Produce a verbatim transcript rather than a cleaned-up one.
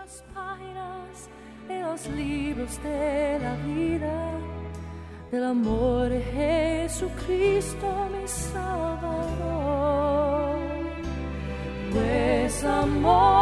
las páginas de los libros de la vida, del amor de Jesucristo mi Salvador. Pues amor